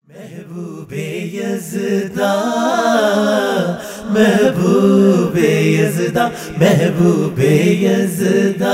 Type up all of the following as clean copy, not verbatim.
महबूबे यज़दा महबूबे यज़दा महबूबे यज़दा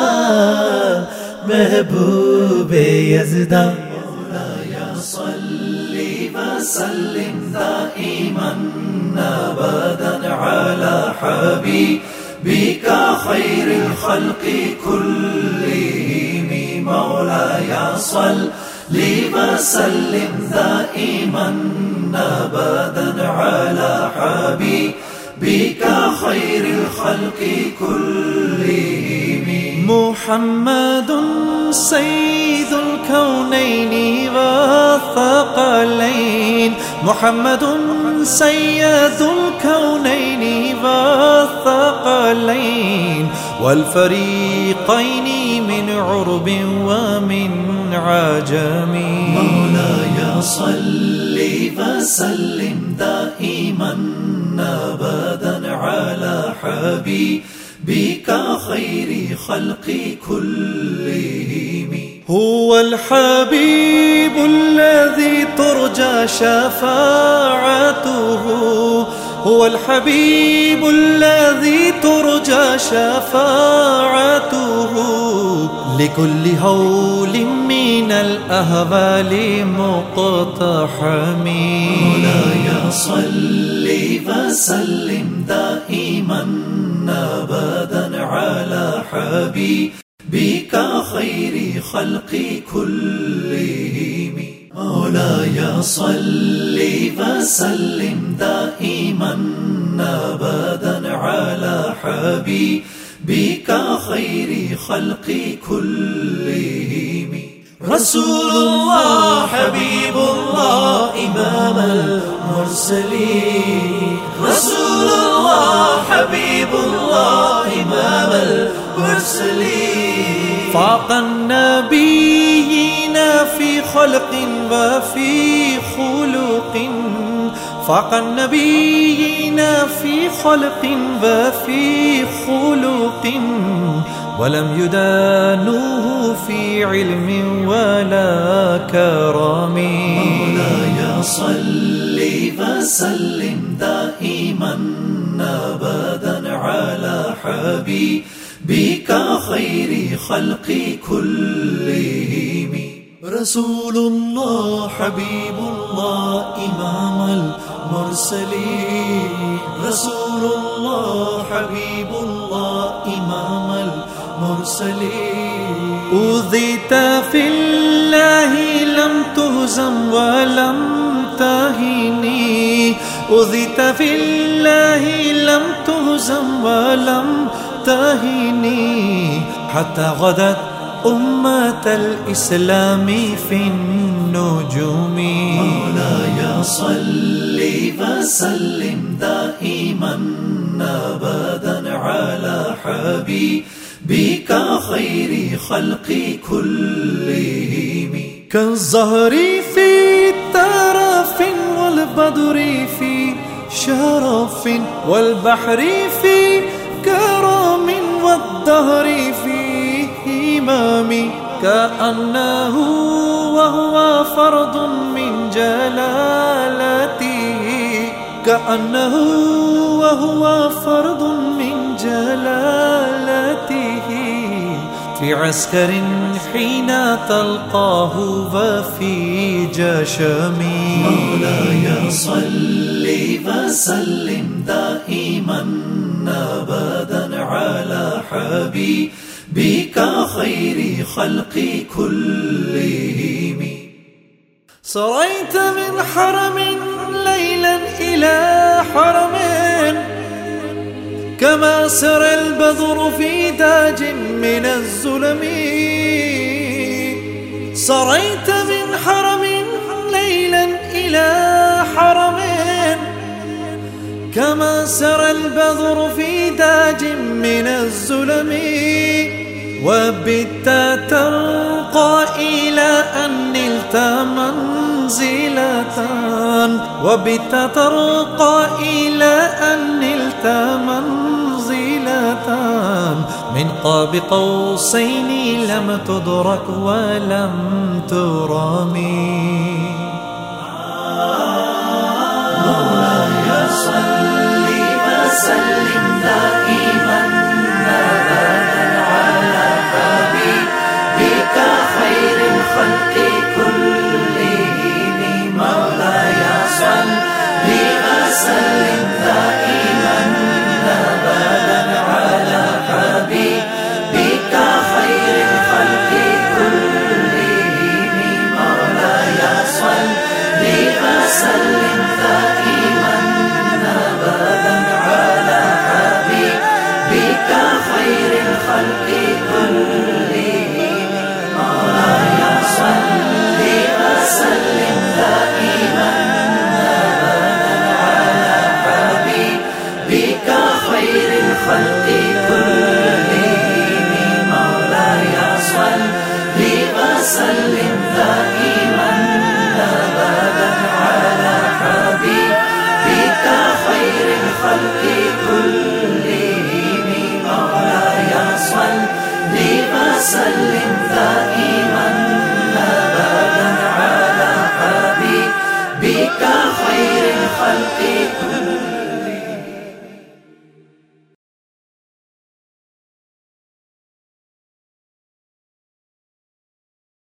महबूबे यज़दा मौलाया सल्ली व सल्लिम दाइमन अबदन अला हबीबिका खैरिल खल्क़ि कुल्लिहिम मौलाया सल्ली व सल्लिम दाइमन अबदन अला हबीबिका खैरिल खल्क़ि कुल्लिहिम मुहम्मदुन सय्यिदुल कौनैनि वत्थक़लैन मुहम्मदुन सय्यिदुल कौनैनि वत्थक़लैन वल्फरीक़ैनि मिन उर्बिन व मिन अजमी मौलाया सल्ली व सल्लिम दाइमन अबदन अला हबीबिका खैरि खल्क़ि कुल्लिहिम हुवल हबीबुल्लज़ी तुरजा शफ़ाअतुहु हुवल हबीबुल्लज़ी तुरजा शफ़ाअतुहु लिकुल्लि हौलिन मिनल अहवालि मुक़्तहमी मौलाया सल्ली व सल्लिम दाइमन अबदन अला हबीबिका खैरि खल्क़ि कुल्लिहिम मौलाया सल्ली व सल्लिम दाइमन अबदन अला हबीबिका खैरि खल्क़ि कुल्लिहिम रसूलुल्लाह हबीबुल्लाह इमामुल मुरसलीन रसूलुल्लाह हबीबुल्लाह इमामुल मुरसलीन फाक़न नबिय्यीन फी खल्क़िन व फी खुलुक़िन फाक़न नबिय्यीन फी खल्क़िन व फी खुलुक़िन वलम युदानुहु फी इल्मिन वला करमी मौलाया सल्ली व सल्लिम दाइमन अबदन अला हबीबिका खैरि खल्क़ि कुल्लिहिम रसूलुल्लाह हबीबुल्लाह इमामुल मुरसलीन रसूलुल्लाह हबीबुल्लाह इमामुल मुरसलीन उज़ित फिल्लाहि लम तुहज़म व लम तहिनी उज़ित फिल्लाहि लम तुहज़म व लम तहिनी हत्ता गदत उम्मतल इस्लामी फिन्नुजूमी मौलाया सल्ली व सल्लिम दाइमन अबदन अला हबीबिका खैरि खल्क़ि कुल्लिहिम कज़हरि फी तरफ़िन वल बदरि फी शरफ़िन वल बहरि फी करमिन वद्दहरि फी إمامي كأنه وهو فرد من جلالته كأنه وهو فرد من جلالته في عسكر حين تلقاه وفي جشمي مولاي صلي وسلم دائما أبدا على حبيبك خير خلق كلهم سريت من حرم ليلا إلى حرم كما سرى البدر في تاج من الظلم سريت من حرم ليلا إلى حرم كما سرى البدر في تاج من الظلم وبت ترقى إلى أن نلت منزلة وبت ترقى إلى أن نلت منزلة من قاب قوسين لم تدرك ولم ترمي